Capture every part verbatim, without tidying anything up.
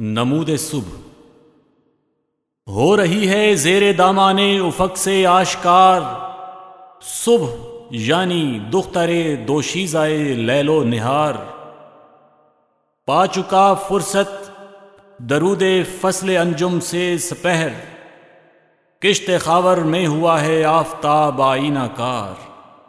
نمود صبح ہو رہی ہے زیر دامانے افق سے آشکار، صبح یعنی دختر دوشیزائے لیل و نہار، پا چکا فرصت درود فصل انجم سے سپہر، کشت خاور میں ہوا ہے آفتاب آئینہ کار،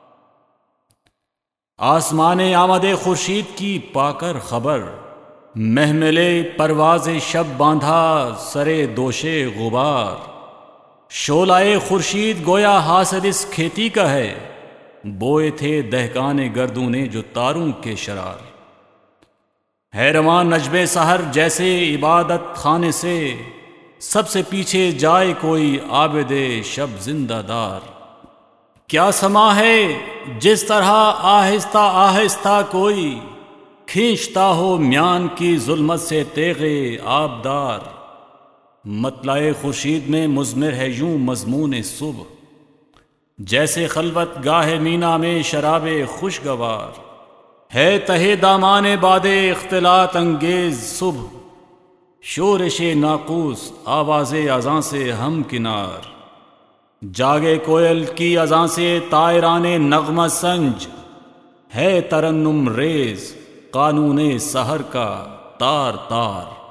آسمان آمد خورشید کی پا کر خبر، محملے پرواز شب باندھا سرے دوشے غبار، شعلۂ خورشید گویا حاصل اس کھیتی کا ہے، بوئے تھے دہقان گردونے جو تاروں کے شرار، ہے رواں نجم سحر جیسے عبادت خانے سے، سب سے پیچھے جائے کوئی عابد شب زندہ دار، کیا سما ہے جس طرح آہستہ آہستہ کوئی کھینچتا ہو میان کی ظلمت سے تیغے آبدار، مطلع خورشید میں مضمر ہے یوں مضمون صبح، جیسے خلوت گاہ مینا میں شراب خوشگوار، ہے تہے دامان باد اختلاط انگیز صبح، شورش ناقوس آواز اذاں سے ہم کنار، جاگے کوئل کی اذاں سے طائران نغمہ سنج، ہے ترنم ریز قانون سحر کا تار تار۔